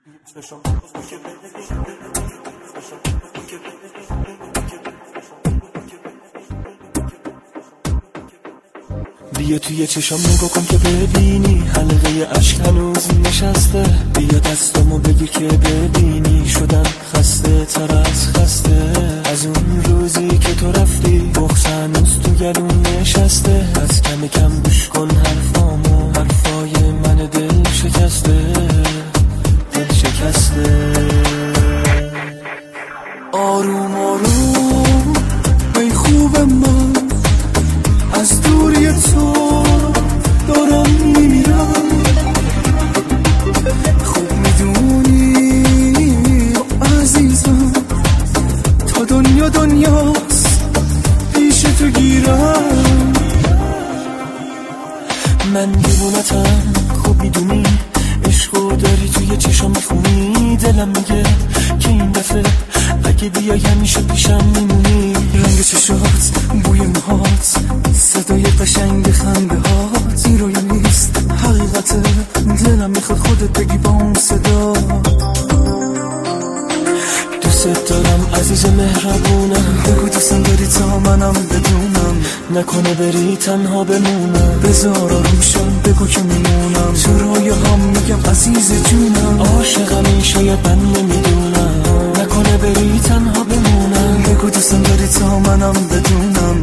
بیا توی چشام نگاه کن که ببینی حلقه عشق هنوز نشسته. بیا دستامو بگیر که ببینی شدم خسته تر از خسته. از اون روزی که تو رفتی بغض هنوز تو گلوم نشسته. از کم کم گوش کن حرفامو، حرفای من دل شکسته، دل شکسته. آروم آروم ای خوب من، از دوری تو دارم میمیرم. خوب میدونی عزیزم تا دنیا دنیاست پیش تو گیرم. من دیوونتم خوب میدونی، عشقو داری توی چشام میخونی. دلم میگه که این دفعه اگه بیای همیشه پیشم میمونی. رنگ چشات، بوی موهات، صدای قشنگ خنده هات، این رویا نیست حقیقته. دلم میخواد خودت بگی با اون صدا. دوست دارم عزیز مهربونم، بگو دوستم داری تا منم بدونم. نکنه بری تنها بمونم، بذار آروم شم بگو که میمونم. تو رویاهام میگم عزیز جونم، عاشقم شاید من نمیدونم. نکنه بری تنها بمونم، بگو دوستم داری تا منم بدونم.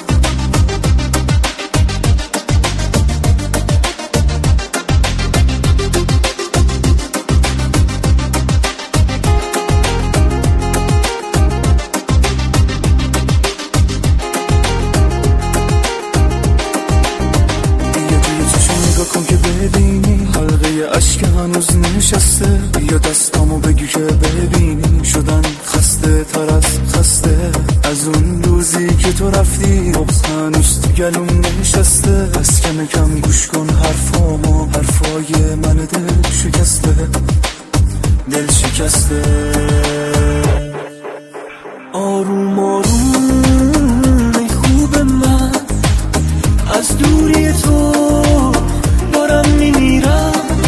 کن که ببینی حلقه عشق هنوز نشسته. بیا دستامو بگی که ببینی شدن خسته تر از خسته. از اون روزی که تو رفتی بغض هنوز تو گلوم نشسته. از کم کم گوش کن حرفامو، حرفای من دل شکسته، دل شکسته. آروم آروم ای خوب من، از دوری تو دارم میمیرم.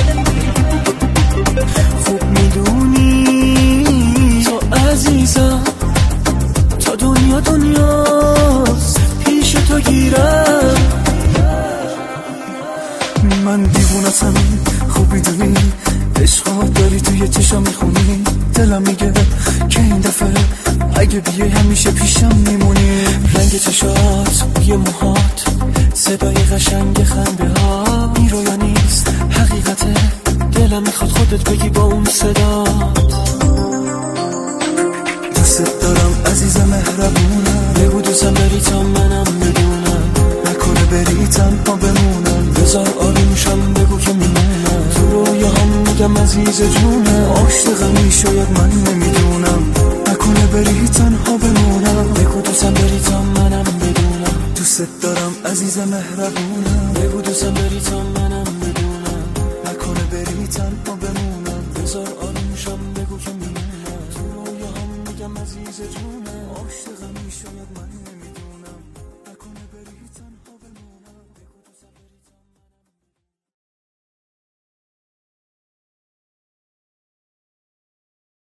خوب میدونی تو عزیزم تا دنیا دنیاست پیش تو گیرم. من دیوونتم خوب میدونی، عشقات داری توی چشم میخونی. دلم میگه که این دفعه اگه بیای همیشه پیشم میمونی. رنگ چشات، بوی موهات، صدای قشنگ خنده ها، این رویا نیست حقیقته. دلم میخواد خودت بگی با اون صدا. دوست دارم عزیز مهربونم، بگو دوستم داری تا منم بدونم. نکنه بری تنها بمونم، بذار آرومشم بگو که میمونم. تو رویاهام میگم عزیز جونم، عاشقمی شاید من نمیدونم. نکنه بری تنها بمونم، بگو دوستم داری تا منم بدونم. دوست دارم عزیز مهربونم، بگو دوستم داری تا منم بدونم. نکنه بری تنها بمونم، بذار آرومشم بگو که میمونم. تو رویاهام میگم عزیز جونم، عاشقمی شاید من